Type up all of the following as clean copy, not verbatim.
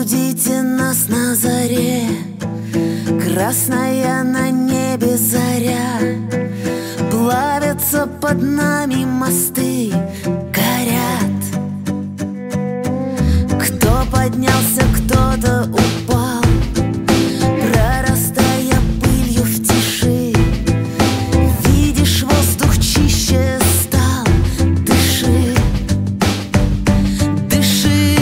Будите нас на заре, красная на небе заря. Плавятся под нами мосты, горят. Кто поднялся, кто-то упал, прорастая пылью в тиши. Видишь, воздух чище стал, дыши, дыши.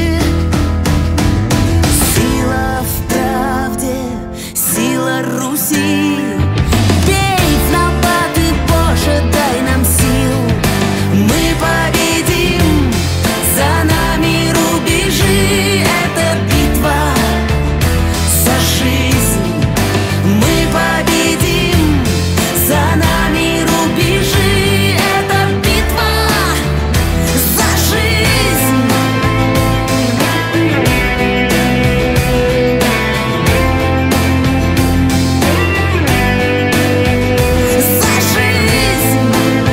Сила в правде, сила Руси. Бей в набат и, Боже, дай нам сил. Мы победим, за нами рубежи. Это битва за жизнь. Мы победим, за нами рубежи. Это битва за жизнь. За жизнь.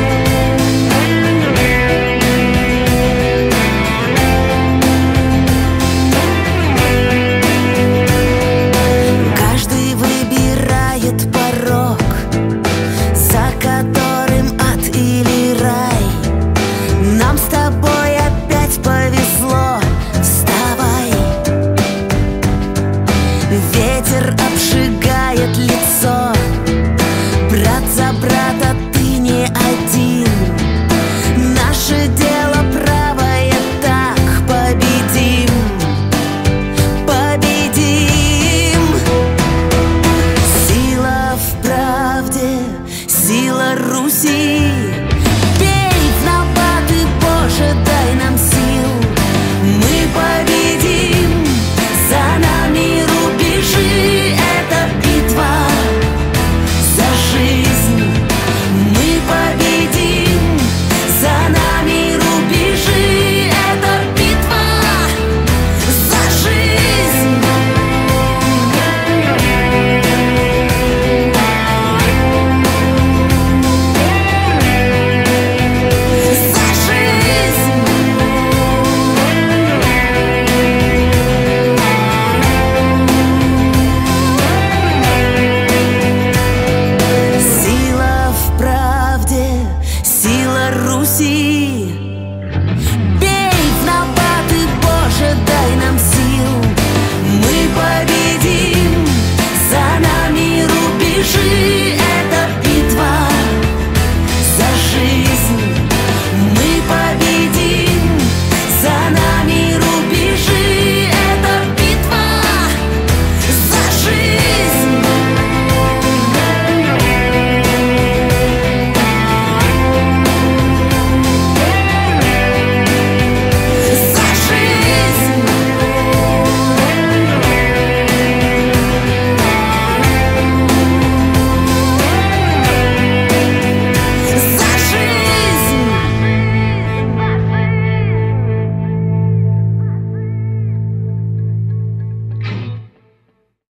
Каждый выбирает порог, за которым ад или рай. Нам с тобой опять повезло. Вставай. Ветер обжигает лицо. Брат за брата ты не один. Наше дело